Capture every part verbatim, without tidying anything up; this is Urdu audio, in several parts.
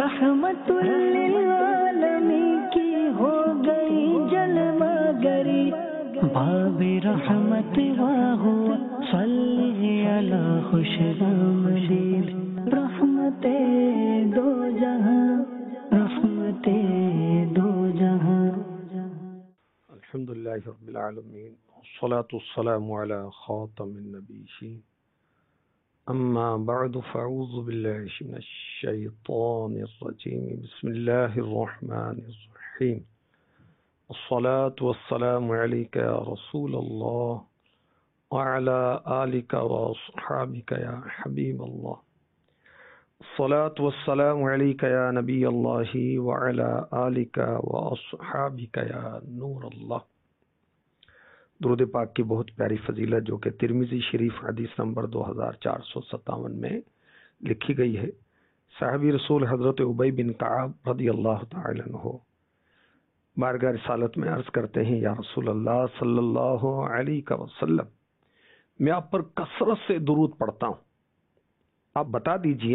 رحمت للعالمین کی ہو گئی جلوہ گری، باب رحمت واہو صلی علی خوش آمدید، رحمت دو جہاں، رحمت دو جہاں۔ الحمدللہ رب العالمین، والصلاة والسلام علی خاتم النبیین، اما بعد فاعوذ باللہ من الشیطان الرجیم، بسم اللہ الرحمن الرحیم، الصلاة والسلام علیک یا رسول اللہ وعلی آلک واصحابک یا حبیب اللہ، الصلاة والسلام علیک یا نبی اللہ وعلی آلک واصحابک یا نور اللہ۔ درود پاک کی بہت پیاری فضیلت جو کہ ترمذی شریف حدیث نمبر دو ہزار چار سو ستاون میں لکھی گئی ہے۔ صحابی رسول حضرت ابی بن کعب رضی اللہ تعالی عنہ بارگاہ رسالت میں عرض کرتے ہیں، یا رسول اللہ صلی اللہ علیہ وسلم، میں آپ پر کثرت سے درود پڑھتا ہوں، آپ بتا دیجئے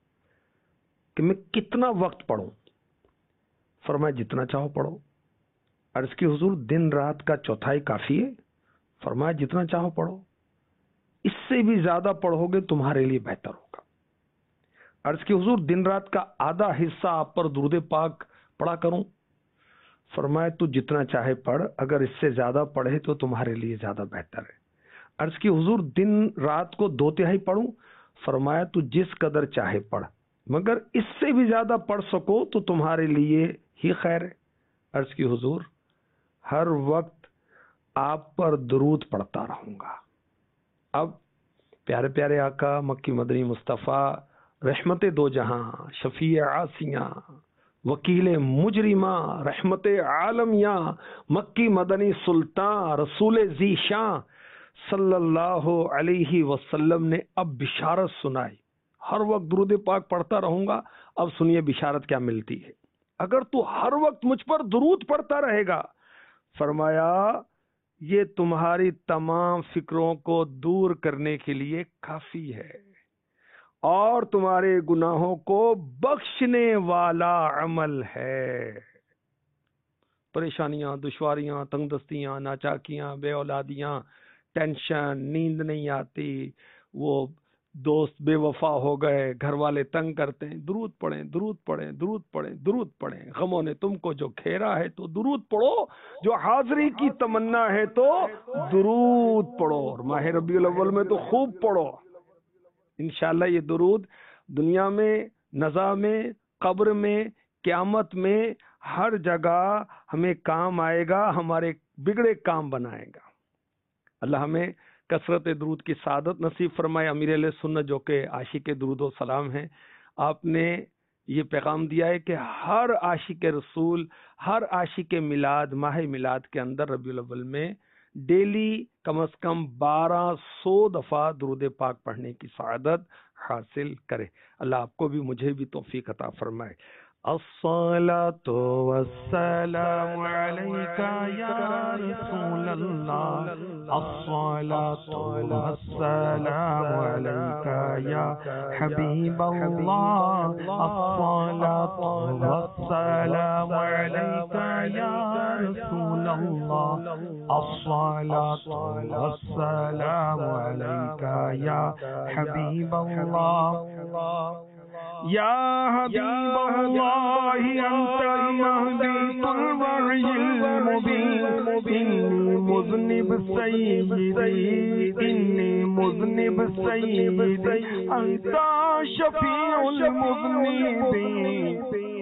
کہ میں کتنا وقت پڑھوں؟ فرمایا جتنا چاہو پڑھو۔ عرض کی حضور دن رات کا چوتھائی کافی ہے؟ فرمایا جتنا چاہو پڑھو، اس سے بھی زیادہ پڑھو گے تمہارے لیے بہتر ہوگا۔ عرض کی حضور دن رات کا آدھا حصہ آپ پر درود پاک پڑھا کروں؟ فرمایا تو جتنا چاہے پڑھ، اگر اس سے زیادہ پڑھے تو تمہارے لیے زیادہ بہتر ہے۔ عرض کی حضور دن رات کو دو تہائی پڑھوں؟ فرمایا تو جس قدر چاہے پڑھ، مگر اس سے بھی زیادہ پڑھ سکو تو تمہارے لیے ہی خیر ہے۔ عرض کی حضور ہر وقت آپ پر درود پڑھتا رہوں گا۔ اب پیارے پیارے آقا مکی مدنی مصطفیٰ رحمت دو جہاں، شفیع عاصیاں، وکیل مجرمہ، رحمت عالمیاں، مکی مدنی سلطان، رسول ذی شان صلی اللہ علیہ وسلم نے اب بشارت سنائی، ہر وقت درود پاک پڑھتا رہوں گا۔ اب سنیے بشارت کیا ملتی ہے، اگر تو ہر وقت مجھ پر درود پڑھتا رہے گا، فرمایا یہ تمہاری تمام فکروں کو دور کرنے کے لیے کافی ہے اور تمہارے گناہوں کو بخشنے والا عمل ہے۔ پریشانیاں، دشواریاں، تنگ دستیاں، ناچاکیاں، بے اولادیاں، ٹینشن، نیند نہیں آتی، وہ دوست بے وفا ہو گئے، گھر والے تنگ کرتے ہیں، درود پڑھیں، درود پڑھیں، درود پڑھیں، درود پڑھیں۔ غموں نے تم کو جو گھیرا ہے تو درود پڑھو، جو حاضری کی تمنا ہے تو درود پڑھو، اور ماہ ربیع الاول میں تو خوب پڑھو۔ انشاءاللہ یہ درود دنیا میں، نزا میں، قبر میں، قیامت میں، ہر جگہ ہمیں کام آئے گا، ہمارے بگڑے کام بنائے گا۔ اللہ ہمیں کثرت درود کی سعادت نصیب فرمائے۔ امیر علیہ سنت جو کہ عاشق درود و سلام ہیں، آپ نے یہ پیغام دیا ہے کہ ہر عاشق رسول، ہر عاشق میلاد ماہ میلاد کے اندر ربیع الاول میں ڈیلی کم از کم بارہ سو دفعہ درود پاک پڑھنے کی سعادت حاصل کرے۔ اللہ آپ کو بھی مجھے بھی توفیق عطا فرمائے۔ الصلاة والسلام علیک یا رسول اللہ، الصلاة والسلام علیک یا حبیب اللہ، الصلاة والسلام علیک یا رسول اللہ، الصلاة والسلام علیک یا حبیب اللہ، یا حبیب اللہ انت مہدی الوحی المبین، انی مذنب سیدی، انی مذنب سیدی، انت شفیع المذنبین،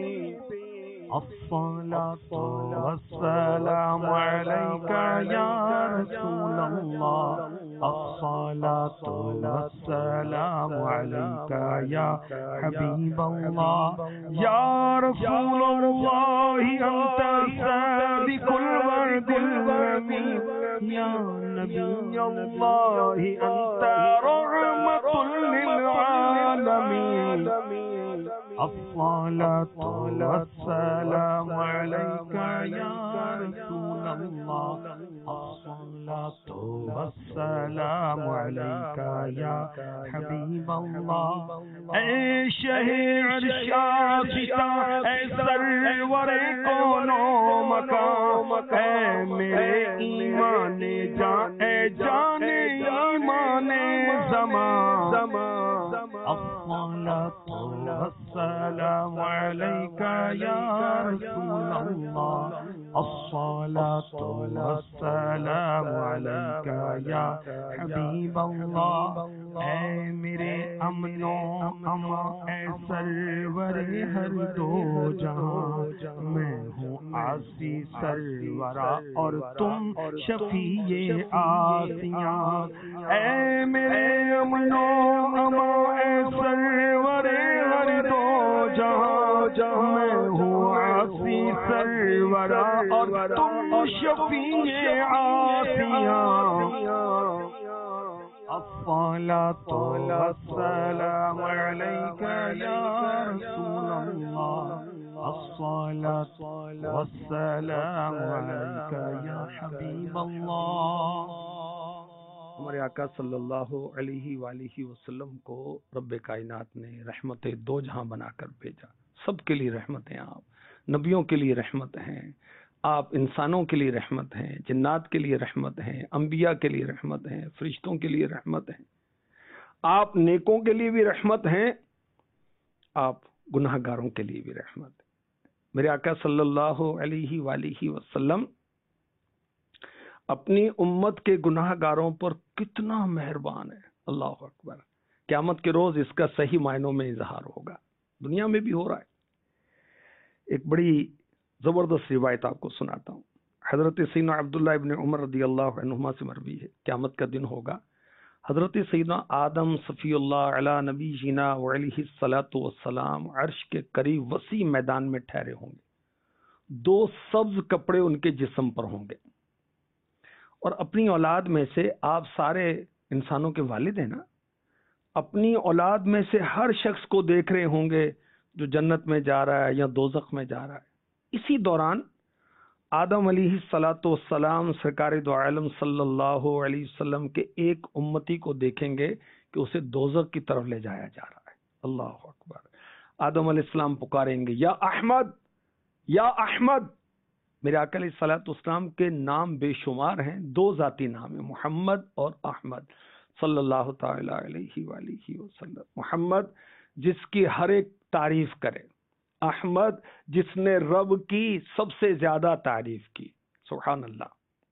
الصلاة والسلام علیک یا رسول اللہ، الصلاة والسلام علیک یا حبیب اللہ، یا رسول اللہ انت سابق الورد الرمین، یا نبی اللہ انت رحمت للعالمین، الصلاة والسلام عليك يا رسول الله الصلاة والسلام عليك يا حبيب الله اے شہر عرشاشتا اے سرور کون و مقام اے میرے ایمان جان اے جان ایمان زمان الصلاة والسلام عليك يا رسول الله الصلاة والسلام عليك يا حبيب الله اے میرے امن و اما اے سرور ہر دو جہاں میں ہوں عاصی سرورا اور تم شفیع آسیاں اے میرے امن و اما اے سرور ہر دو جہاں میں ہوں عاصی سرورا اور تم شفیع آسیاں الصلاة والسلام عليك يا رسول الله الصلاة والسلام عليك يا حبيب الله ہمارے آقا صلی اللہ علیہ وآلہ وسلم کو رب کائنات نے رحمت دو جہاں بنا کر بھیجا. سب کے لیے رحمت ہیں آپ، نبیوں کے لیے رحمت ہیں آپ، انسانوں کے لیے رحمت ہیں، جنات کے لیے رحمت ہیں، انبیاء کے لیے رحمت ہیں، فرشتوں کے لیے رحمت ہیں، آپ نیکوں کے لیے بھی رحمت ہیں، آپ گناہ گاروں کے لیے بھی رحمت ہیں. میرے آقا صلی اللہ علیہ وآلہ وسلم اپنی امت کے گناہ گاروں پر کتنا مہربان ہے. اللہ اکبر. قیامت کے روز اس کا صحیح معنوں میں اظہار ہوگا، دنیا میں بھی ہو رہا ہے. ایک بڑی زبردست روایت آپ کو سناتا ہوں. حضرت سیدنا عبداللہ ابن عمر رضی اللہ عنہما سے مروی ہے. قیامت کا دن ہوگا، حضرت سیدنا آدم صفی اللہ علی نبی جینا وعلیہ الصلاۃ والسلام عرش کے قریب وسیع میدان میں ٹھہرے ہوں گے. دو سبز کپڑے ان کے جسم پر ہوں گے، اور اپنی اولاد میں سے، آپ سارے انسانوں کے والد ہیں نا، اپنی اولاد میں سے ہر شخص کو دیکھ رہے ہوں گے جو جنت میں جا رہا ہے یا دوزخ میں جا رہا ہے. اسی دوران آدم علیہ الصلاۃ والسلام سرکار دو عالم صلی اللہ علیہ وسلم کے ایک امتی کو دیکھیں گے کہ اسے دوزخ کی طرف لے جایا جا رہا ہے. اللہ اکبر. آدم علیہ السلام پکاریں گے یا احمد یا احمد. میرے آقا علیہ الصلاۃ والسلام کے نام بے شمار ہیں، دو ذاتی نام ہیں، محمد اور احمد صلی اللہ تعالی علیہ وآلہ وسلم. محمد جس کی ہر ایک تعریف کرے، احمد جس نے رب کی سب سے زیادہ تعریف کی. سبحان اللہ.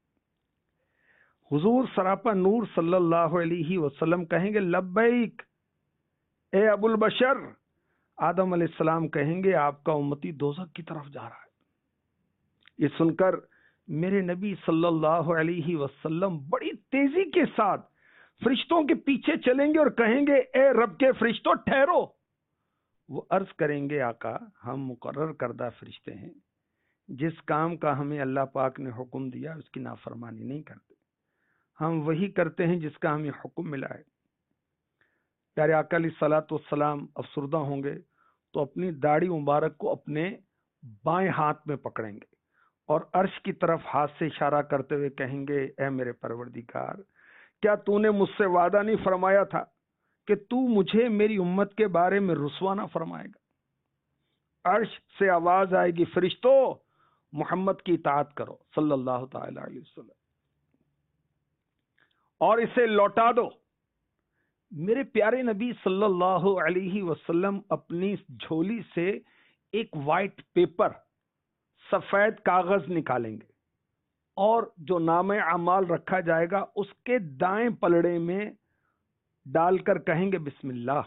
حضور سراپا نور صلی اللہ علیہ وسلم کہیں گے لبیک اے ابو البشر. آدم علیہ السلام کہیں گے آپ کا امتی دوزخ کی طرف جا رہا ہے. یہ سن کر میرے نبی صلی اللہ علیہ وسلم بڑی تیزی کے ساتھ فرشتوں کے پیچھے چلیں گے اور کہیں گے اے رب کے فرشتوں ٹھہرو. وہ عرض کریں گے آقا ہم مقرر کردہ فرشتے ہیں، جس کام کا ہمیں اللہ پاک نے حکم دیا اس کی نافرمانی نہیں کرتے، ہم وہی کرتے ہیں جس کا ہمیں حکم ملا ہے. پیارے آقا علیہ الصلاۃ والسلام افسردہ ہوں گے تو اپنی داڑھی مبارک کو اپنے بائیں ہاتھ میں پکڑیں گے اور عرش کی طرف ہاتھ سے اشارہ کرتے ہوئے کہیں گے اے میرے پروردگار، کیا تو نے مجھ سے وعدہ نہیں فرمایا تھا کہ تو مجھے میری امت کے بارے میں رسوا نہ فرمائے گا؟ عرش سے آواز آئے گی فرشتوں محمد کی اطاعت کرو صلی اللہ تعالی علیہ وسلم اور اسے لوٹا دو. میرے پیارے نبی صلی اللہ علیہ وسلم اپنی جھولی سے ایک وائٹ پیپر، سفید کاغذ نکالیں گے اور جو نام اعمال رکھا جائے گا اس کے دائیں پلڑے میں ڈال کر کہیں گے بسم اللہ.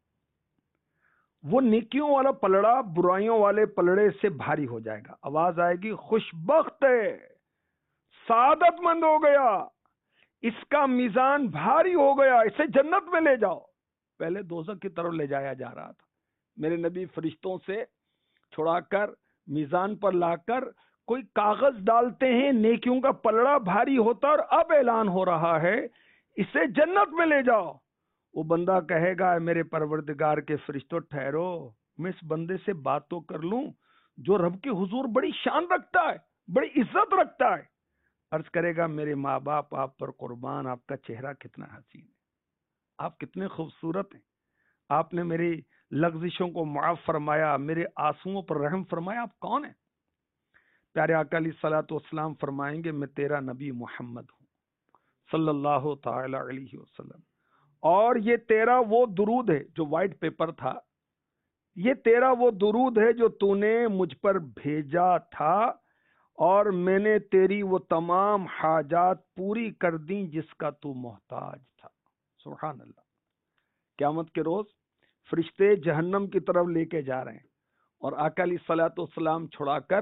وہ نیکیوں والا پلڑا برائیوں والے پلڑے سے بھاری ہو جائے گا. آواز آئے گی خوشبخت ہے، سعادت مند ہو گیا، اس کا میزان بھاری ہو گیا، اسے جنت میں لے جاؤ. پہلے دوزخ کی طرف لے جایا جا رہا تھا، میرے نبی فرشتوں سے چھڑا کر میزان پر لا کر کوئی کاغذ ڈالتے ہیں، نیکیوں کا پلڑا بھاری ہوتا اور اب اعلان ہو رہا ہے اسے جنت میں لے جاؤ. وہ بندہ کہے گا میرے پروردگار کے فرشتوں ٹھہرو، میں اس بندے سے بات تو کر لوں جو رب کے حضور بڑی شان رکھتا ہے، بڑی عزت رکھتا ہے۔ عرض کرے گا میرے ماں باپ آپ پر قربان، آپ کا چہرہ کتنا حسین ہے، آپ کتنے خوبصورت ہیں، آپ نے میری لغزشوں کو معاف فرمایا، میرے آنسوؤں پر رحم فرمایا، آپ کون ہیں؟ پیارے آقا علیہ الصلوۃ والسلام فرمائیں گے میں تیرا نبی محمد ہوں صلی اللہ تعالی علیہ وسلم، اور یہ تیرا وہ درود ہے جو وائٹ پیپر تھا، یہ تیرا وہ درود ہے جو تو نے مجھ پر بھیجا تھا، اور میں نے تیری وہ تمام حاجات پوری کر دیں جس کا تو محتاج تھا۔ سبحان اللہ۔ قیامت کے روز فرشتے جہنم کی طرف لے کے جا رہے ہیں، اور آقا علیہ الصلوۃ والسلام چھڑا کر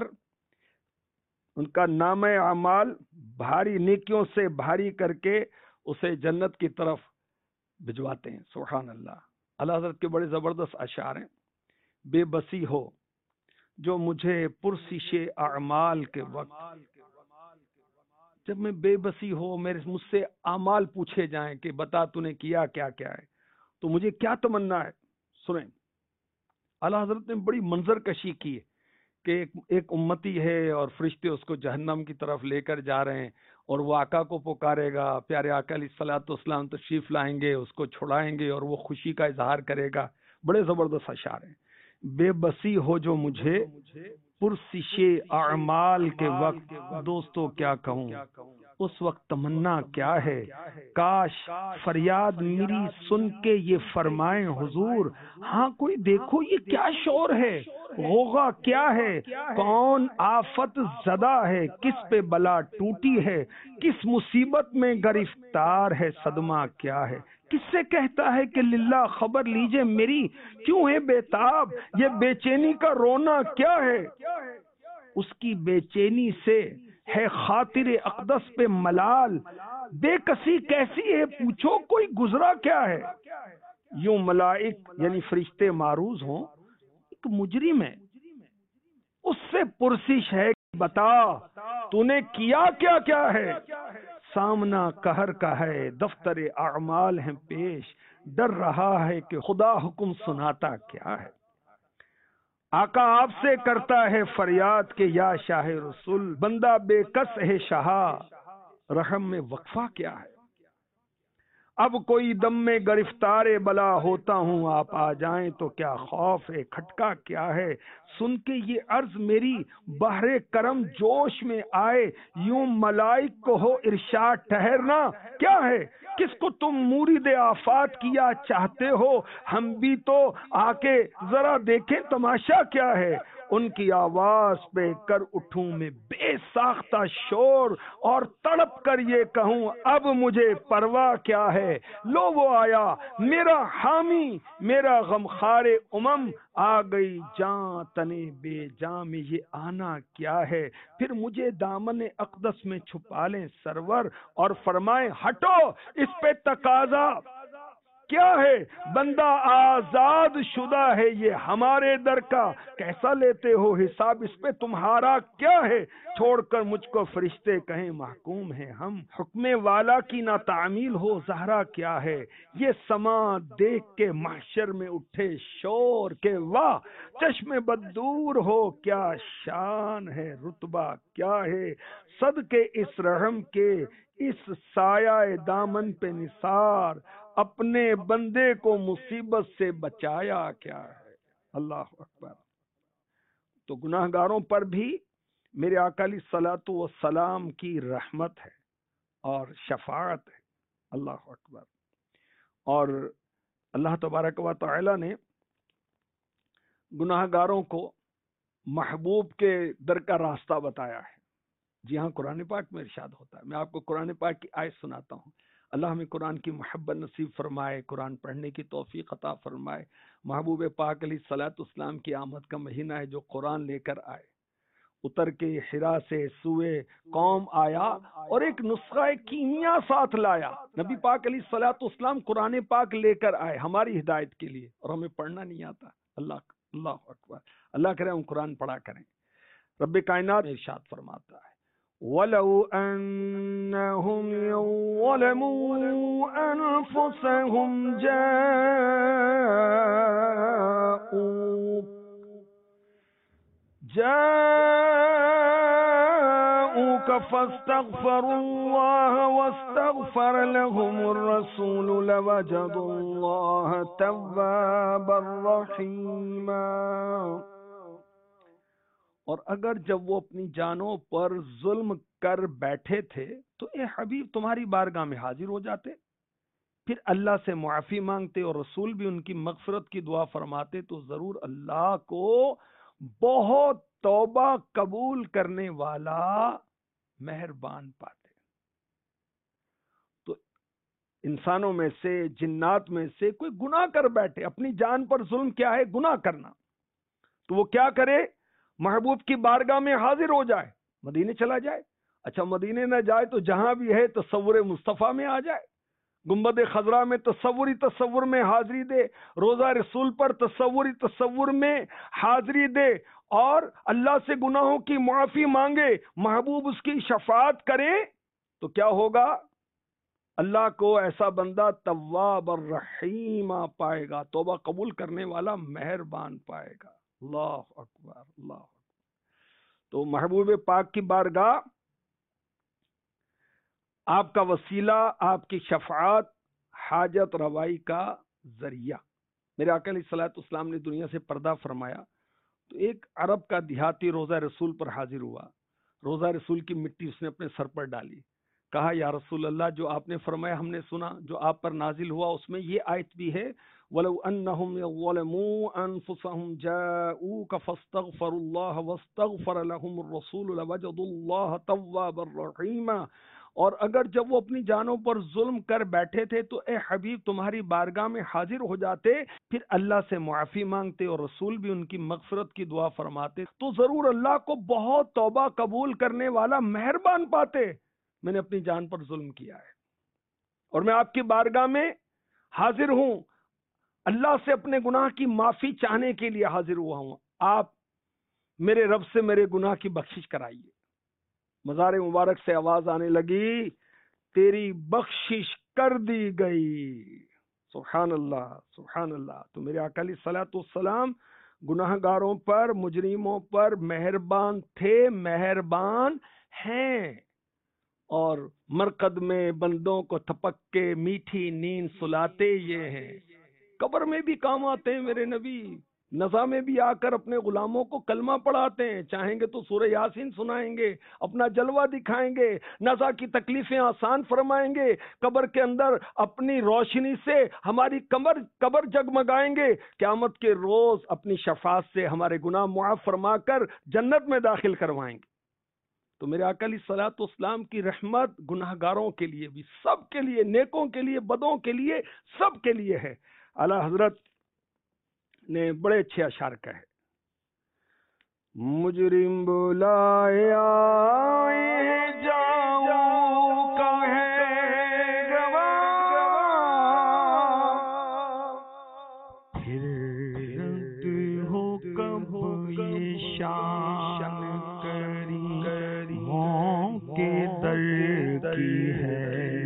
ان کا نام اعمال بھاری نیکیوں سے بھاری کر کے اسے جنت کی طرف بھجواتے ہیں۔ سبحان اللہ۔ اللہ حضرت کے بڑے زبردست اشعار ہیں۔ بے بسی ہو جو مجھے پرسش اعمال کے وقت، جب میں بے بسی ہو، میرے مجھ سے اعمال پوچھے جائیں کہ بتا تو نے کیا کیا کیا ہے، تو مجھے کیا تمنا ہے؟ سنیں، اللہ حضرت نے بڑی منظر کشی کی ہے کہ ایک, ایک امتی ہے اور فرشتے اس کو جہنم کی طرف لے کر جا رہے ہیں، اور وہ آقا کو پکارے گا، پیارے آقا علیہ الصلوۃ والسلام تشریف لائیں گے، اس کو چھڑائیں گے اور وہ خوشی کا اظہار کرے گا۔ بڑے زبردست اشعار ہیں۔ بے بسی ہو جو مجھے پرسش اعمال کے وقت، دوستو کیا کہوں اس وقت تمنا کیا ہے، کاش فریاد میری سن کے یہ فرمائیں حضور، ہاں کوئی دیکھو یہ کیا شور ہے، غوغا کیا ہے، کون آفت زدہ ہے، کس پہ بلا ٹوٹی ہے، کس مصیبت میں گرفتار ہے، صدمہ کیا ہے، کس سے کہتا ہے کہ للہ خبر لیجئے میری، کیوں ہے بے تاب یہ بے چینی کا رونا کیا ہے، اس کی بے چینی سے ہے خاطر اقدس پہ ملال، بے کسی کیسی ہے پوچھو کوئی گزرا کیا ہے۔ یوں ملائک یعنی فرشتے معروض ہوں، ایک مجرم ہے، اس سے پرسش ہے کہ بتا تو نے کیا کیا کیا ہے، سامنا قہر کا ہے دفتر اعمال ہیں پیش، ڈر رہا ہے کہ خدا حکم سناتا کیا ہے، آقا آپ سے کرتا ہے فریاد کہ یا شاہ رسول، بندہ بے کس ہے شہا، رحم میں وقفہ کیا ہے، اب کوئی دم میں گرفتار بلا ہوتا ہوں، آپ آ جائیں تو کیا خوف ہے، کھٹکا کیا ہے، سن کے یہ عرض میری بحر کرم جوش میں آئے، یوں ملائک کو ہو ارشاد ٹھہرنا کیا ہے، کس کو تم مورد آفات کیا چاہتے ہو، ہم بھی تو آ کے ذرا دیکھیں تماشا کیا ہے، ان کی آواز پہ کر اٹھوں میں بے ساختہ شور، اور تڑپ کر یہ کہوں اب مجھے پرواہ کیا ہے، لو وہ آیا میرا حامی میرا غمخار امم، آ گئی جاں تنے بے جاں میں یہ آنا کیا ہے، پھر مجھے دامن اقدس میں چھپا لیں سرور، اور فرمائیں ہٹو اس پہ تقاضا کیا ہے، بندہ آزاد شدہ ہے یہ ہمارے در کا، کیسا لیتے ہو حساب اس پہ تمہارا کیا ہے، چھوڑ کر مجھ کو فرشتے کہیں محکوم ہیں ہم، حکم والا کی نہ تعمیل ہو زہرا کیا ہے، یہ سما دیکھ کے محشر میں اٹھے شور کے واہ، چشم بددور ہو کیا شان ہے، رتبہ کیا ہے، صدقے اس رحم کے اس سایہ دامن پہ نثار، اپنے بندے کو مصیبت سے بچایا کیا ہے۔ اللہ اکبر۔ تو گناہ گاروں پر بھی میرے آقا علیہ الصلوۃ والسلام کی رحمت ہے اور شفاعت ہے۔ اللہ اکبر۔ اور اللہ تبارک و تعالی نے گناہ گاروں کو محبوب کے در کا راستہ بتایا ہے۔ جی ہاں، قرآن پاک میں ارشاد ہوتا ہے، میں آپ کو قرآن پاک کی آیت سناتا ہوں۔ اللہ ہمیں قرآن کی محبت نصیب فرمائے، قرآن پڑھنے کی توفیق عطا فرمائے۔ محبوب پاک علیہ الصلوۃ والسلام کی آمد کا مہینہ ہے جو قرآن لے کر آئے، اتر کے حرا سے سوئے قوم آیا اور ایک نسخہ کیمیا ساتھ لایا۔ نبی پاک علیہ الصلوۃ والسلام قرآن پاک لے کر آئے ہماری ہدایت کے لیے، اور ہمیں پڑھنا نہیں آتا۔ اللہ اللہ اکبر۔ اللہ کرے ہم قرآن پڑھا کریں۔ رب کائنات ارشاد فرماتا ہے وَلَوْ أَنَّهُمْ يَظْلِمُونَ أَنفُسَهُمْ جَاءُوكَ جاءوك فاستغفروا الله واستغفر لهم الرسول لوجدوا الله توابا رحيما۔ اور اگر جب وہ اپنی جانوں پر ظلم کر بیٹھے تھے تو اے حبیب تمہاری بارگاہ میں حاضر ہو جاتے، پھر اللہ سے معافی مانگتے اور رسول بھی ان کی مغفرت کی دعا فرماتے تو ضرور اللہ کو بہت توبہ قبول کرنے والا مہربان پاتے۔ تو انسانوں میں سے، جنات میں سے کوئی گناہ کر بیٹھے، اپنی جان پر ظلم کیا ہے؟ گناہ کرنا، تو وہ کیا کرے؟ محبوب کی بارگاہ میں حاضر ہو جائے، مدینے چلا جائے۔ اچھا مدینے نہ جائے تو جہاں بھی ہے تصور مصطفیٰ میں آ جائے، گنبد خضرا میں تصوری تصور میں حاضری دے، روضہ رسول پر تصوری تصور میں حاضری دے، اور اللہ سے گناہوں کی معافی مانگے، محبوب اس کی شفاعت کرے، تو کیا ہوگا؟ اللہ کو ایسا بندہ تواب الرحیم پائے گا، توبہ قبول کرنے والا مہربان پائے گا۔ اللہ اکبر، اللہ اکبر۔ تو محبوب پاک کی بارگاہ آپ کا وسیلہ، آپ کی شفاعت، حاجت روائی کا ذریعہ۔ میرے آقا علیہ الصلوۃ والسلام نے دنیا سے پردہ فرمایا تو ایک عرب کا دیہاتی روضہ رسول پر حاضر ہوا، روضہ رسول کی مٹی اس نے اپنے سر پر ڈالی، کہا یا رسول اللہ جو آپ نے فرمایا ہم نے سنا، جو آپ پر نازل ہوا اس میں یہ آیت بھی ہے وَلَوْ أَنَّهُمْ يَظْلِمُوا أَنفُسَهُمْ جَاءُوكَ فَاسْتَغْفَرُوا اللَّهَ وَاسْتَغْفَرَ لَهُمُ الرَّسُولُ لَوَجَدُوا اللَّهَ تَوَّابًا رَحِيمًا۔ اور اگر جب وہ اپنی جانوں پر ظلم کر بیٹھے تھے تو اے حبیب تمہاری بارگاہ میں حاضر ہو جاتے، پھر اللہ سے معافی مانگتے اور رسول بھی ان کی مغفرت کی دعا فرماتے تو ضرور اللہ کو بہت توبہ قبول کرنے والا مہربان پاتے۔ میں نے اپنی جان پر ظلم کیا ہے اور میں آپ کی بارگاہ میں حاضر ہوں، اللہ سے اپنے گناہ کی معافی چاہنے کے لیے حاضر ہوا ہوں، آپ میرے رب سے میرے گناہ کی بخشش کرائیے۔ مزار مبارک سے آواز آنے لگی تیری بخشش کر دی گئی۔ سبحان اللہ، سبحان اللہ۔ تو میرے آقا علیہ الصلوۃ والسلام گناہ گاروں پر، مجرموں پر مہربان تھے، مہربان ہیں، اور مرقد میں بندوں کو تھپک کے میٹھی نیند سلاتے یہ ہیں، قبر میں بھی کام آتے ہیں میرے نبی، نزا میں بھی آ کر اپنے غلاموں کو کلمہ پڑھاتے ہیں، چاہیں گے تو سورہ یاسین سنائیں گے، اپنا جلوہ دکھائیں گے، نزا کی تکلیفیں آسان فرمائیں گے، قبر کے اندر اپنی روشنی سے ہماری قبر قبر جگمگائیں گے، قیامت کے روز اپنی شفاعت سے ہمارے گناہ معاف فرما کر جنت میں داخل کروائیں گے۔ تو میرے آقا علیہ الصلوۃ والسلام کی رحمت گناہ گاروں کے لیے بھی، سب کے لیے، نیکوں کے لیے، بدوں کے لیے، سب کے لیے ہے۔ اعلیٰ حضرت نے بڑے اچھے اشعار کہے، مجرم بلائے آئے جاؤں کا ہے گواہ، پھر رد ہو کب یہ شان کری موں کے در کی ہے،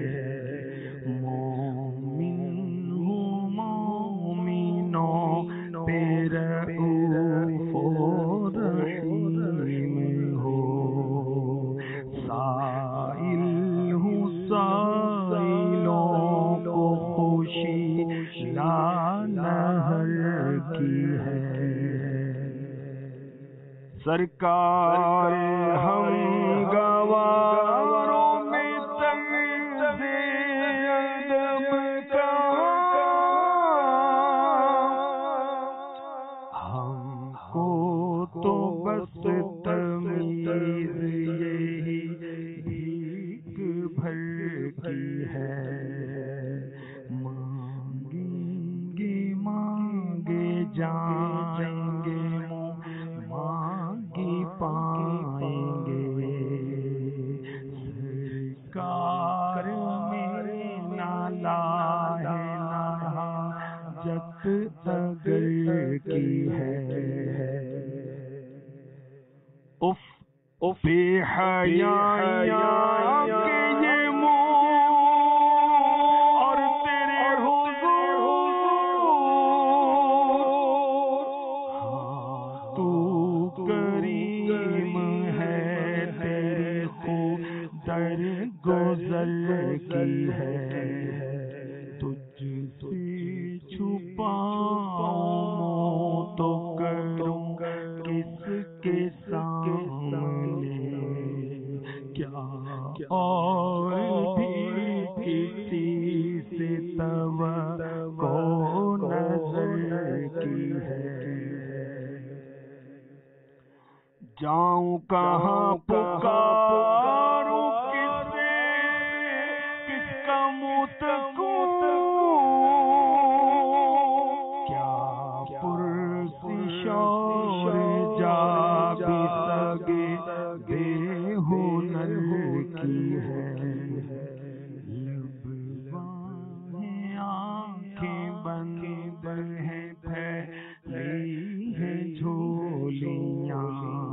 سرکار ہم گواروں میں تمیز ادب کہاں، ہم کو تو بس تمیز یہی بھیک بھر کی ہے، مانگیں گے مانگے جائیں گے پائیں گے، سرکار میرے نالا ہے حاجت اگر کی ہے، اف اف حیاں کے یہ منہ اور تیرے حضور تو کری گزر کی ہے، تجھ سے چھپاؤں تو کروں کس کے سامنے، کیا اور بھی کسی سے توقع نظر کی ہے، جاؤں کہاں پکاروں کسے، کس کا منہ تکوں، کیا پرسش اور جا بھی سگے بے ہنر کی ہے، لب باہیں آنکھیں بند ہیں پھیلی ہیں جھولیاں،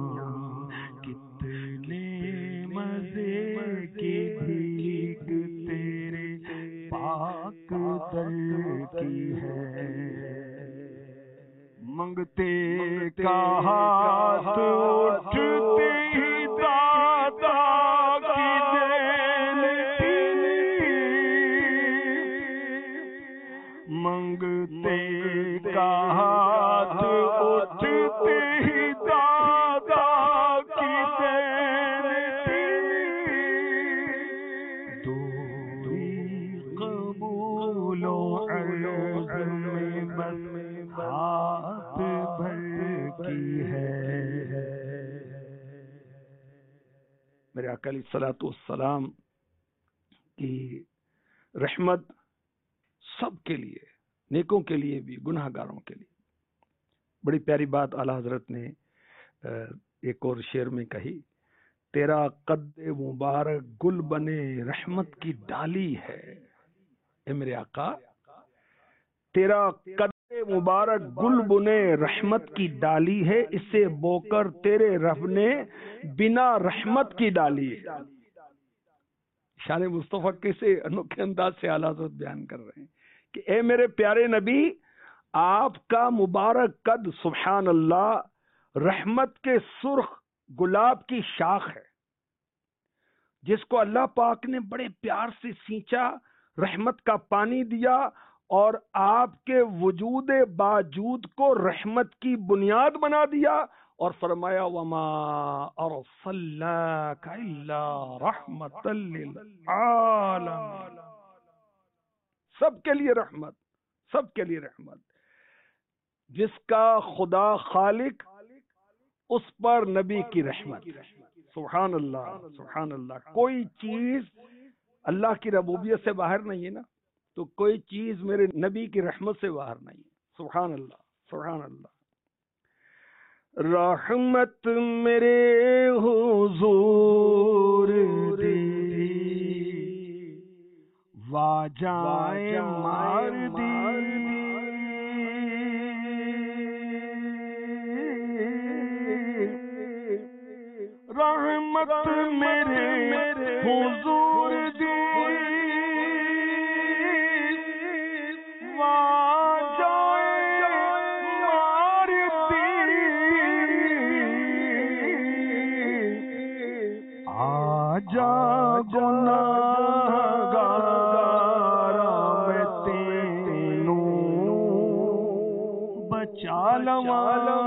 کتنے مزے کی بھیک تیرے پاک در کی ہے، منگتے کا ہاتھ اٹھتے ہی دادا کی دین تھی، منگتے کا ہاتھ اٹھتے ہی دادا کی دین تھی، دوری قبول و عرض میں بس ہاتھ بھر کی ہے۔ میرے آقا علیہ الصلوۃ والسلام کی رحمت سب کے لیے، نیکوں کے لیے بھی، گناہ گاروں کے لیے۔ بڑی پیاری بات اعلیٰ حضرت نے ایک اور شعر میں کہی، تیرا قد مبارک گل بنے رحمت کی ڈالی ہے، اے میرے آقا تیرا قد مبارک گل بنے رحمت کی ڈالی ہے، اسے بو کر تیرے رب نے بنا رحمت کی ڈالی ہے۔ شان مصطفیٰ کیسے انوکھے انداز سے اعلیٰ حضرت بیان کر رہے ہیں کہ اے میرے پیارے نبی، آپ کا مبارک قد سبحان اللہ رحمت کے سرخ گلاب کی شاخ ہے، جس کو اللہ پاک نے بڑے پیار سے سینچا، رحمت کا پانی دیا اور آپ کے وجود باوجود کو رحمت کی بنیاد بنا دیا، اور فرمایا وما ارسلناک الا رحمت للعالمین، سب کے لیے رحمت، سب کے لیے رحمت۔ جس کا خدا خالق اس پر نبی کی رحمت، سبحان اللہ سبحان اللہ۔ کوئی چیز اللہ کی ربوبیت سے باہر نہیں ہے نا، تو کوئی چیز میرے نبی کی رحمت سے باہر نہیں ہے، سبحان اللہ سبحان اللہ۔ رحمت میرے حضور دی واجائے مار دی، رحمت میرے حضور دی جا گناہگارا میں تینوں بچا لوالا،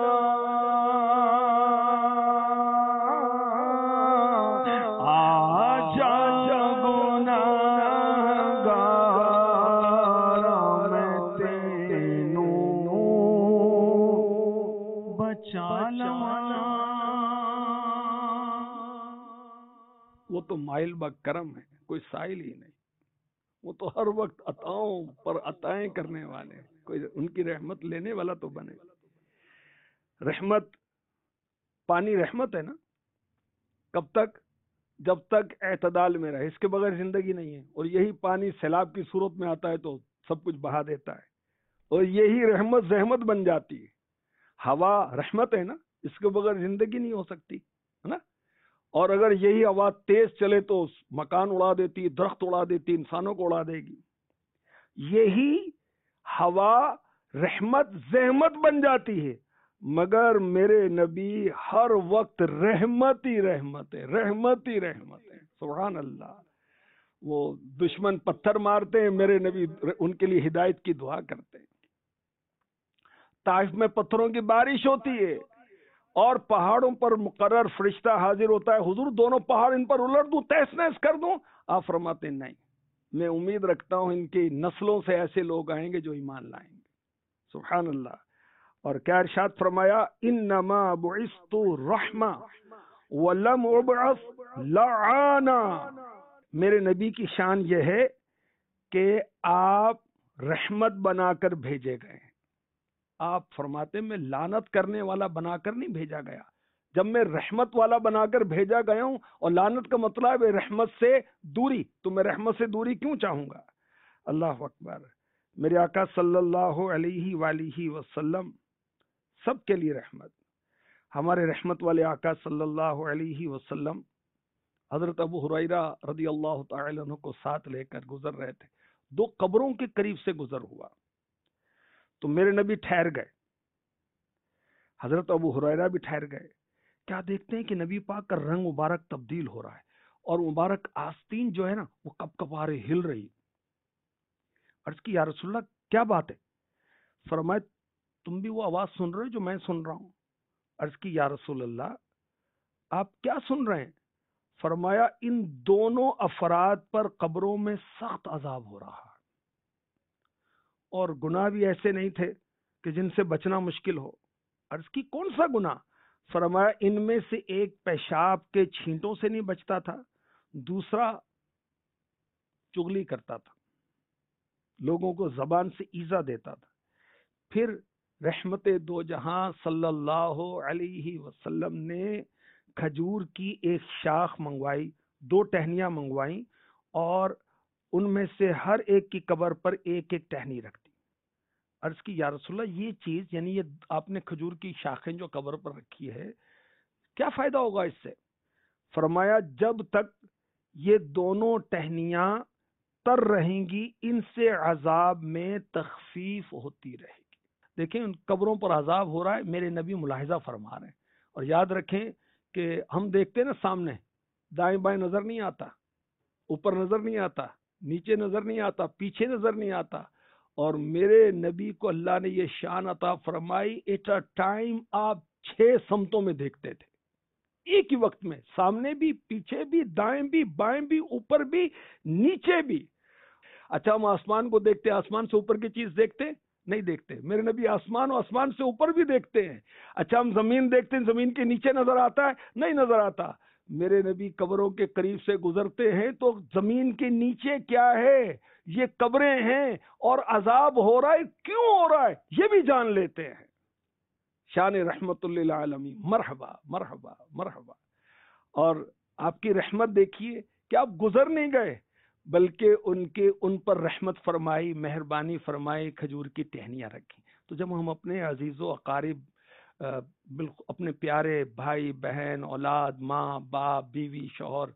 آجا گناہگارا میں تینوں بچا لوالا۔ وہ تو مائل با کرم ہے، کوئی سائل ہی نہیں، وہ تو ہر وقت عطاؤں پر عطائیں کرنے والے، کوئی ان کی رحمت لینے والا تو بنے۔ رحمت پانی رحمت ہے نا، کب تک؟ جب تک اعتدال میں رہے، اس کے بغیر زندگی نہیں ہے، اور یہی پانی سیلاب کی صورت میں آتا ہے تو سب کچھ بہا دیتا ہے، اور یہی رحمت زحمت بن جاتی ہے۔ ہوا رحمت ہے نا، اس کے بغیر زندگی نہیں ہو سکتی ہے نا، اور اگر یہی ہوا تیز چلے تو مکان اڑا دیتی، درخت اڑا دیتی، انسانوں کو اڑا دے گی۔ یہی ہوا رحمت زحمت بن جاتی ہے، مگر میرے نبی ہر وقت رحمت ہی رحمت ہے، رحمت ہی رحمت ہے۔ سبحان اللہ۔ وہ دشمن پتھر مارتے ہیں، میرے نبی ان کے لیے ہدایت کی دعا کرتے ہیں۔ طائف میں پتھروں کی بارش ہوتی ہے اور پہاڑوں پر مقرر فرشتہ حاضر ہوتا ہے، حضور دونوں پہاڑ ان پر الٹ دوں، تہس نہس کر دوں؟ آپ فرماتے ہیں نہیں، میں امید رکھتا ہوں ان کی نسلوں سے ایسے لوگ آئیں گے جو ایمان لائیں گے۔ سبحان اللہ۔ اور کیا ارشاد فرمایا، انما بعثت رحمہ ولم ابعث لعانا۔ میرے نبی کی شان یہ ہے کہ آپ رحمت بنا کر بھیجے گئے ہیں۔ آپ فرماتے ہیں میں لعنت کرنے والا بنا کر نہیں بھیجا گیا، جب میں رحمت والا بنا کر بھیجا گیا ہوں، اور لعنت کا مطلب ہے رحمت سے دوری، تو میں رحمت سے دوری کیوں چاہوں گا؟ اللہ اکبر۔ میرے آقا صلی اللہ علیہ وآلہ وسلم سب کے لیے رحمت۔ ہمارے رحمت والے آقا صلی اللہ علیہ وسلم حضرت ابو ہریرہ رضی اللہ تعالی عنہ کو ساتھ لے کر گزر رہے تھے، دو قبروں کے قریب سے گزر ہوا تو میرے نبی ٹھہر گئے، حضرت ابو ہریرہ بھی ٹھہر گئے۔ کیا دیکھتے ہیں کہ نبی پاک کا رنگ مبارک تبدیل ہو رہا ہے، اور مبارک آستین جو ہے نا وہ کپ کپ آ رہی، ہل رہی۔ عرض کی یا رسول اللہ کیا بات ہے؟ فرمائے تم بھی وہ آواز سن رہے ہو جو میں سن رہا ہوں؟ عرض کی یا رسول اللہ آپ کیا سن رہے ہیں؟ فرمایا ان دونوں افراد پر قبروں میں سخت عذاب ہو رہا، اور گناہ بھی ایسے نہیں تھے کہ جن سے بچنا مشکل ہو۔ عرض کی کون سا گناہ؟ فرمایا ان میں سے ایک پیشاب کے چھینٹوں سے نہیں بچتا تھا، دوسرا چغلی کرتا تھا، لوگوں کو زبان سے ایذا دیتا تھا۔ پھر رحمت دو جہاں صلی اللہ علیہ وسلم نے کھجور کی ایک شاخ منگوائی، دو ٹہنیاں منگوائیں، اور ان میں سے ہر ایک کی قبر پر ایک ایک ٹہنی رکھ دی۔ عرض کی یا رسول اللہ یہ چیز، یعنی یہ آپ نے کھجور کی شاخیں جو قبر پر رکھی ہے، کیا فائدہ ہوگا اس سے؟ فرمایا جب تک یہ دونوں ٹہنیاں تر رہیں گی ان سے عذاب میں تخفیف ہوتی رہے گی۔ دیکھیں ان قبروں پر عذاب ہو رہا ہے، میرے نبی ملاحظہ فرما رہے ہیں۔ اور یاد رکھیں کہ ہم دیکھتے ہیں نا سامنے، دائیں بائیں نظر نہیں آتا، اوپر نظر نہیں آتا، نیچے نظر نہیں آتا، پیچھے نظر نہیں آتا، اور میرے نبی کو اللہ نے یہ شان عطا فرمائی، ایٹ اے ٹائم آپ چھ سمتوں میں دیکھتے تھے، ایک ہی وقت میں، سامنے بھی، پیچھے بھی، دائیں بھی، بائیں بھی، اوپر بھی، نیچے بھی۔ اچھا ہم آسمان کو دیکھتے، آسمان سے اوپر کی چیز دیکھتے نہیں دیکھتے، میرے نبی آسمان و آسمان سے اوپر بھی دیکھتے ہیں۔ اچھا ہم زمین دیکھتے ہیں، زمین کے نیچے نظر آتا ہے نہیں نظر آتا، میرے نبی قبروں کے قریب سے گزرتے ہیں تو زمین کے نیچے کیا ہے، یہ قبریں ہیں، اور عذاب ہو رہا ہے، کیوں ہو رہا ہے یہ بھی جان لیتے ہیں۔ شان رحمت للعالمین، مرحبا مرحبا مرحبا۔ اور آپ کی رحمت دیکھیے کہ آپ گزر نہیں گئے، بلکہ ان کے ان پر رحمت فرمائی، مہربانی فرمائی، کھجور کی ٹہنیاں رکھی۔ تو جب ہم اپنے عزیز و اقارب، بالکل اپنے پیارے بھائی بہن، اولاد، ماں باپ، بیوی، شوہر،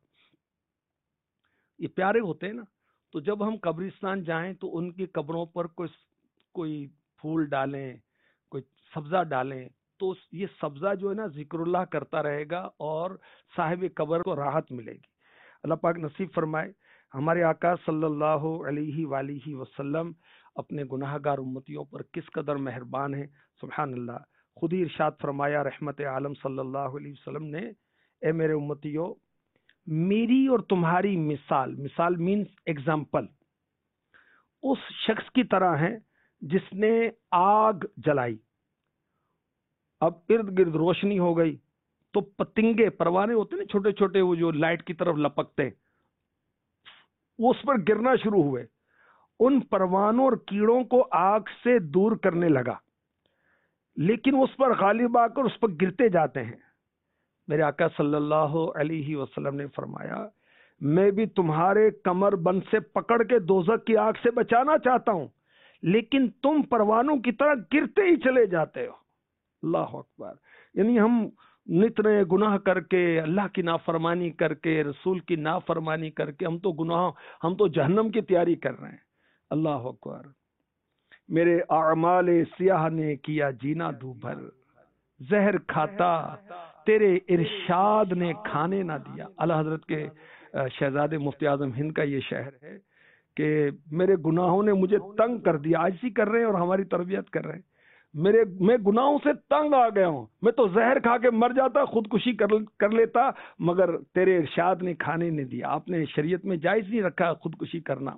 یہ پیارے ہوتے ہیں نا، تو جب ہم قبرستان جائیں تو ان کی قبروں پر کوئی کوئی پھول ڈالیں، کوئی سبزہ ڈالیں، تو یہ سبزہ جو ہے نا ذکر اللہ کرتا رہے گا اور صاحب قبر کو راحت ملے گی۔ اللہ پاک نصیب فرمائے۔ ہمارے آقا صلی اللہ علیہ وآلہ وسلم اپنے گناہ گار امتیوں پر کس قدر مہربان ہیں، سبحان اللہ۔ خود ہی ارشاد فرمایا رحمت عالم صلی اللہ علیہ وسلم نے، اے میرے امتیوں، میری اور تمہاری مثال، مثال مینز ایگزامپل، اس شخص کی طرح ہے جس نے آگ جلائی، اب ارد گرد روشنی ہو گئی تو پتنگے، پروانے ہوتے ہیں نا چھوٹے چھوٹے، وہ جو لائٹ کی طرف لپکتے، وہ اس پر گرنا شروع ہوئے، ان پروانوں اور کیڑوں کو آگ سے دور کرنے لگا، لیکن اس پر غالب آ کر اس پر گرتے جاتے ہیں۔ میرے آقا صلی اللہ علیہ وسلم نے فرمایا میں بھی تمہارے کمر بند سے پکڑ کے دوزخ کی آگ سے بچانا چاہتا ہوں، لیکن تم پروانوں کی طرح گرتے ہی چلے جاتے ہو۔ اللہ اکبر۔ یعنی ہم نت نئے گناہ کر کے، اللہ کی نافرمانی کر کے، رسول کی نافرمانی کر کے، ہم تو گناہ ہم تو جہنم کی تیاری کر رہے ہیں۔ اللہ اکبر۔ میرے اعمال سیاہ نے کیا جینا دو بھر، زہر کھاتا تیرے ارشاد نے کھانے نہ دیا۔ اعلیٰ حضرت کے شہزادے مفتی اعظم ہند کا یہ شعر ہے کہ میرے گناہوں نے مجھے تنگ کر دیا، عاجزی کر رہے ہیں اور ہماری تربیت کر رہے ہیں، میرے میں گناہوں سے تنگ آ گیا ہوں، میں تو زہر کھا کے مر جاتا، خودکشی کر کر لیتا، مگر تیرے ارشاد نے کھانے نہیں دیا، آپ نے شریعت میں جائز نہیں رکھا خودکشی کرنا۔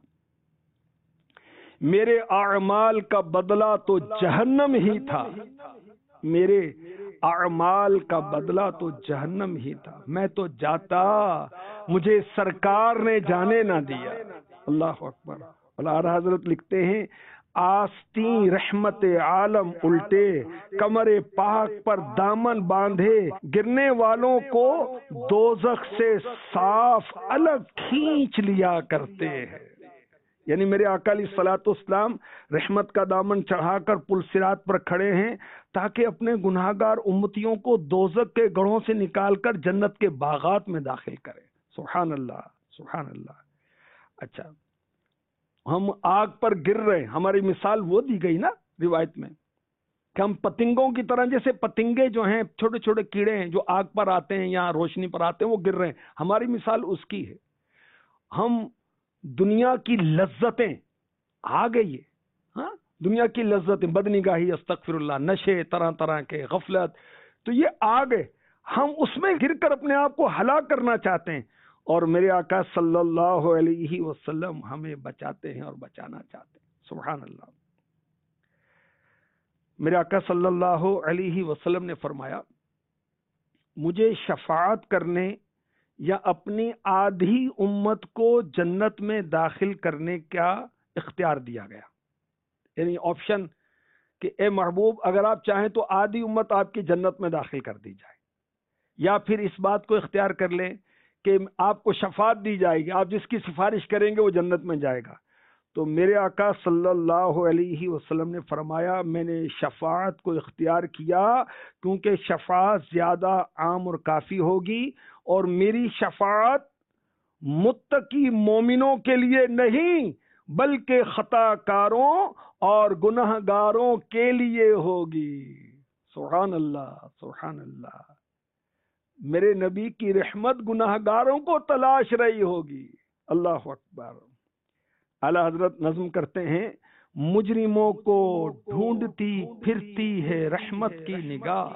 میرے اعمال کا بدلہ تو جہنم ہی تھا، میرے اعمال کا بدلہ تو جہنم ہی تھا، میں تو جاتا مجھے سرکار نے جانے نہ دیا۔ اللہ اکبر۔ اعلیٰ حضرت لکھتے ہیں آستین رحمت عالم الٹے، کمر پاک پر دامن باندھے، گرنے والوں کو دوزخ سے صاف الگ کھینچ لیا کرتے ہیں۔ یعنی میرے آقا علیہ الصلوۃ والسلام رحمت کا دامن چڑھا کر پل صراط پر کھڑے ہیں تاکہ اپنے گناہگار امتیوں کو دوزخ کے گڑھوں سے نکال کر جنت کے باغات میں داخل کرے۔ سبحان اللہ، سبحان اللہ۔ اچھا، ہم آگ پر گر رہے، ہماری مثال وہ دی گئی نا روایت میں کہ ہم پتنگوں کی طرح، جیسے پتنگے جو ہیں چھوٹے چھوٹے کیڑے ہیں جو آگ پر آتے ہیں یا روشنی پر آتے ہیں وہ گر رہے ہیں، ہماری مثال اس کی ہے۔ ہم دنیا کی لذتیں آ گئی ہے، ہاں دنیا کی لذتیں، بدنگاہی، استغفر اللہ، نشے طرح طرح کے، غفلت، تو یہ آ گئے، ہم اس میں گر کر اپنے آپ کو ہلاک کرنا چاہتے ہیں، اور میرے آقا صلی اللہ علیہ وسلم ہمیں بچاتے ہیں اور بچانا چاہتے ہیں۔ سبحان اللہ۔ میرے آقا صلی اللہ علیہ وسلم نے فرمایا مجھے شفاعت کرنے یا اپنی آدھی امت کو جنت میں داخل کرنے کا اختیار دیا گیا، یعنی آپشن کہ اے محبوب اگر آپ چاہیں تو آدھی امت آپ کی جنت میں داخل کر دی جائے، یا پھر اس بات کو اختیار کر لیں کہ آپ کو شفاعت دی جائے گی، آپ جس کی سفارش کریں گے وہ جنت میں جائے گا۔ تو میرے آقا صلی اللہ علیہ وسلم نے فرمایا میں نے شفاعت کو اختیار کیا کیونکہ شفاعت زیادہ عام اور کافی ہوگی، اور میری شفاعت متقی مومنوں کے لیے نہیں بلکہ خطا کاروں اور گناہ گاروں کے لیے ہوگی۔ سبحان اللہ، سبحان اللہ۔ میرے نبی کی رحمت گناہ گاروں کو تلاش رہی ہوگی۔ اللہ اکبر۔ اعلیٰ حضرت نظم کرتے ہیں مجرموں کو ڈھونڈتی پھرتی ہے رحمت کی نگاہ،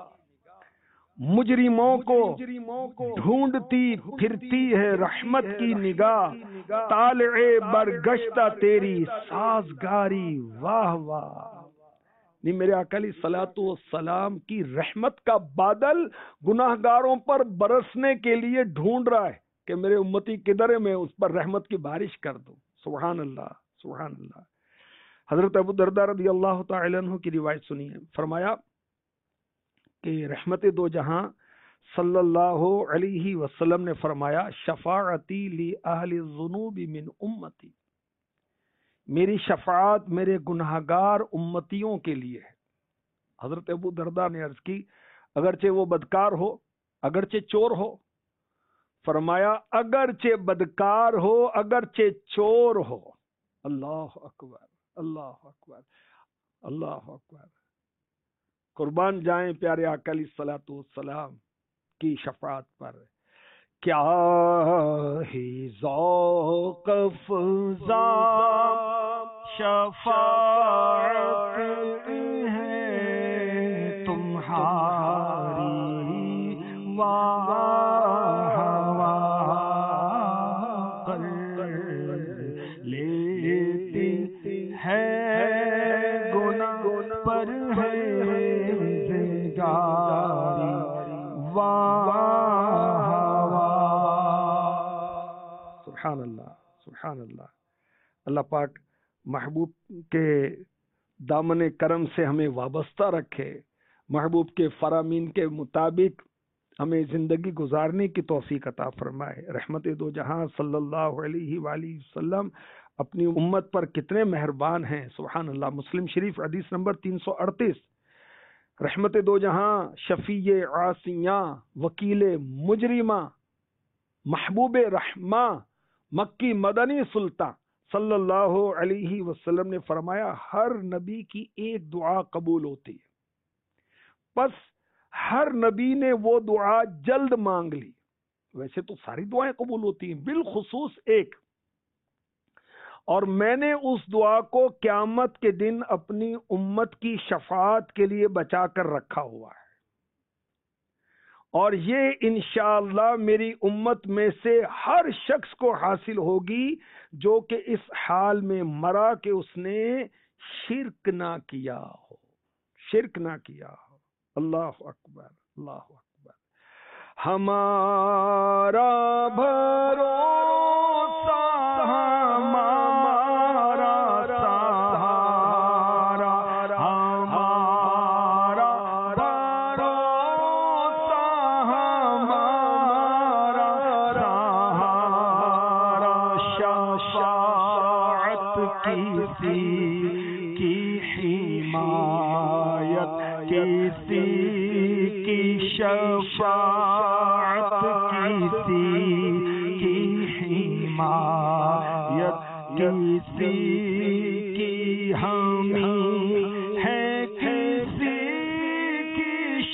مجرموں کو ڈھونڈتی پھرتی ہے رحمت کی نگاہ، طالع برگشتہ تیری سازگاری واہ واہ۔ نہیں، میرے آقا علیہ الصلوۃ والسلام کی رحمت کا بادل گناہ گاروں پر برسنے کے لیے ڈھونڈ رہا ہے کہ میرے امتی کدھر ہے، میں اس پر رحمت کی بارش کر دوں۔ سبحان اللہ، سبحان اللہ۔ حضرت ابو درداء رضی اللہ تعالی عنہ کی روایت سنیے، فرمایا کہ رحمت دو جہاں صلی اللہ علیہ وسلم نے فرمایا شفاعتی لی اہل الذنوب من امتی، میری شفاعت میرے گناہگار امتیوں کے لیے ہے۔ حضرت ابو درداء نے عرض کی اگرچہ وہ بدکار ہو، اگرچہ چور ہو، فرمایا اگرچہ بدکار ہو، اگرچہ چور ہو۔ اللہ اکبر، اللہ اکبر، اللہ اکبر۔ قربان جائیں پیارے آقا علیہ الصلوۃ والسلام کی شفاعت پر۔ کیا ہی ذوق افزا شفاعت ہے تمہاری، واہ واہ کر لیتی ہے گناہ پر ہے زنگاری، واہ واہ۔ سبحان اللہ، سبحان اللہ۔ اللہ پاک محبوب کے دامن کرم سے ہمیں وابستہ رکھے، محبوب کے فرامین کے مطابق ہمیں زندگی گزارنے کی توفیق عطا فرمائے۔ رحمت دو جہاں صلی اللہ علیہ وآلہ وسلم اپنی امت پر کتنے مہربان ہیں، سبحان اللہ۔ مسلم شریف حدیث نمبر تین سو اڑتیس، رحمت دو جہاں شفیع عاصیاں وکیل مجرمہ محبوب رحمہ مکی مدنی سلطان صلی اللہ علیہ وسلم نے فرمایا ہر نبی کی ایک دعا قبول ہوتی ہے، پس ہر نبی نے وہ دعا جلد مانگ لی. ویسے تو ساری دعائیں قبول ہوتی ہیں، بالخصوص ایک، اور میں نے اس دعا کو قیامت کے دن اپنی امت کی شفاعت کے لیے بچا کر رکھا ہوا ہے، اور یہ انشاءاللہ میری امت میں سے ہر شخص کو حاصل ہوگی جو کہ اس حال میں مرا کہ اس نے شرک نہ کیا ہو، شرک نہ کیا ہو. اللہ اکبر، اللہ اکبر. ہمارا بھروسہ ہمارا سہارا، ہمارا بھروسہ ہمارا سہارا. شفاعت کسی کی حمایت کسی کی شفاعت کسی کی حمایت کسی کی حمی ہے، کسی کی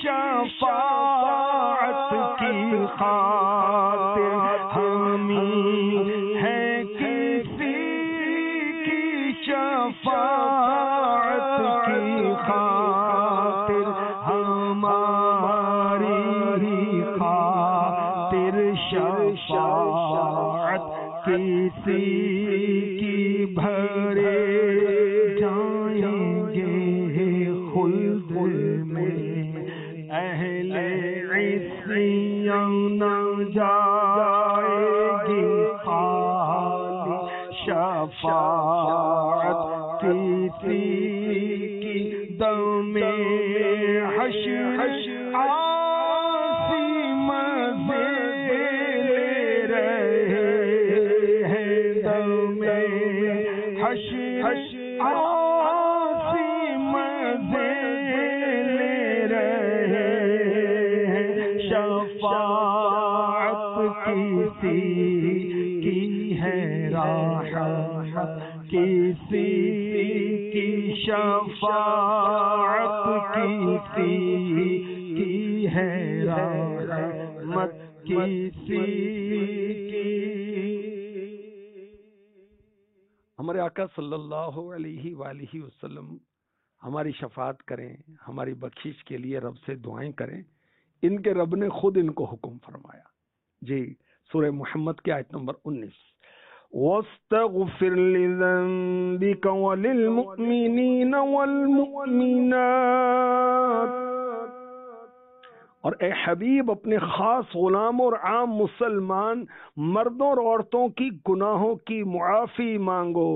شفاعت کی خاطر حمی ہے، کسی کی شفاعت کی خاطر ہماری خاطر شفاعت کسی کی بھرے جائیں گے خلد میں، اہل عصیان نہ جائے گی خالی. شفاعت کسی کی دم حشر آسی مزے لے رہے ہیں، دم حشر آسی مزے لے رہے ہیں. شفاعت کسی کی ہے راحت کسی کی شفاعت کسی کی ہے رحمت کسی کی. ہمارے آقا صلی اللہ علیہ وآلہ وسلم ہماری شفاعت کریں، ہماری بخشش کے لیے رب سے دعائیں کریں. ان کے رب نے خود ان کو حکم فرمایا. جی سورہ محمد کی آیت نمبر انیس، وَاسْتَغْفِرْ لِذَنبِكَ وَلِلْمُؤْمِنِينَ وَالْمُؤْمِنَاتِ. اور اے حبیب اپنے خاص غلام اور عام مسلمان مردوں اور عورتوں کی گناہوں کی معافی مانگو،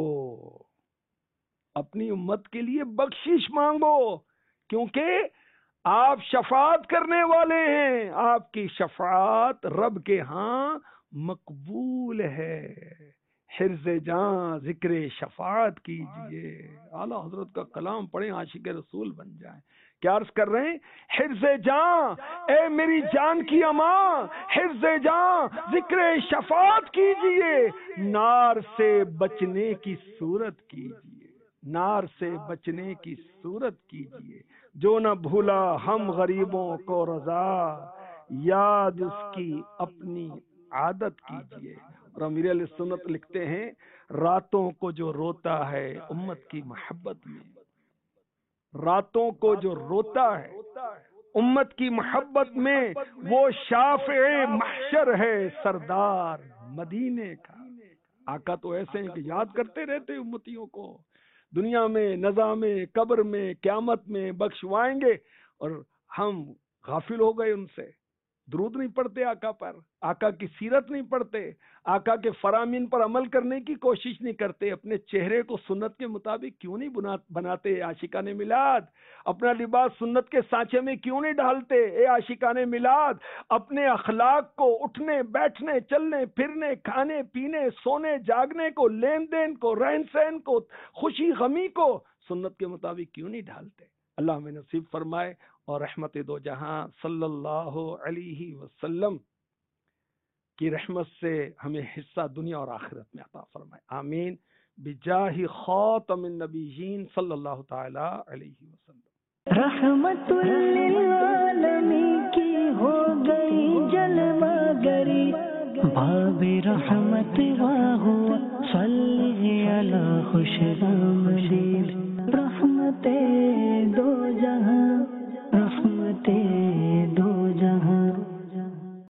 اپنی امت کے لیے بخشش مانگو، کیونکہ آپ شفاعت کرنے والے ہیں. آپ کی شفاعت رب کے ہاں مقبول ہے. حرز جاں ذکر شفاعت کیجئے. اعلیٰ حضرت کا کلام پڑھیں، عاشق رسول بن جائیں. کیا عرض کر رہے ہیں؟ حرز جاں، اے میری جان کی اماں، حرز جاں ذکر شفاعت کیجئے. نار سے بچنے کی صورت کیجئے، نار سے بچنے کی صورت کیجئے. جو نہ بھولا ہم غریبوں کو رضا، یاد اس کی اپنی عادت کیجئے. اور امیر علیہ سنت لکھتے ہیں، راتوں کو جو روتا ہے امت کی محبت میں، راتوں کو جو روتا ہے امت کی محبت میں، وہ شافع محشر ہے سردار مدینے کا. آقا تو ایسے ہیں کہ یاد کرتے رہتے امتیوں کو، دنیا میں، نظام قبر میں، قیامت میں بخشوائیں گے، اور ہم غافل ہو گئے ان سے. درود نہیں پڑھتے آقا پر، آقا کی سیرت نہیں پڑھتے، آقا کے فرامین پر عمل کرنے کی کوشش نہیں کرتے. اپنے چہرے کو سنت کے مطابق کیوں نہیں بناتے عاشقان میلاد؟ اپنا لباس سنت کے سانچے میں کیوں نہیں ڈالتے اے عاشقان میلاد؟ اپنے اخلاق کو، اٹھنے بیٹھنے چلنے پھرنے کھانے پینے سونے جاگنے کو، لین دین کو، رہن سہن کو، خوشی غمی کو سنت کے مطابق کیوں نہیں ڈھالتے؟ اللہ ہمیں نصیب فرمائے اور رحمت دو جہاں صلی اللہ علیہ وسلم کی رحمت سے ہمیں حصہ دنیا اور آخرت میں عطا فرمائے. آمین بجاہ خاتم النبیین صلی اللہ تعالی علیہ وسلم. رحمت للعالمین کی ہو گئی جلوہ گری، باب رحمت واہو صلی علی خوش آمدید، رحمت دو جہاں، رحمت دو جہاں۔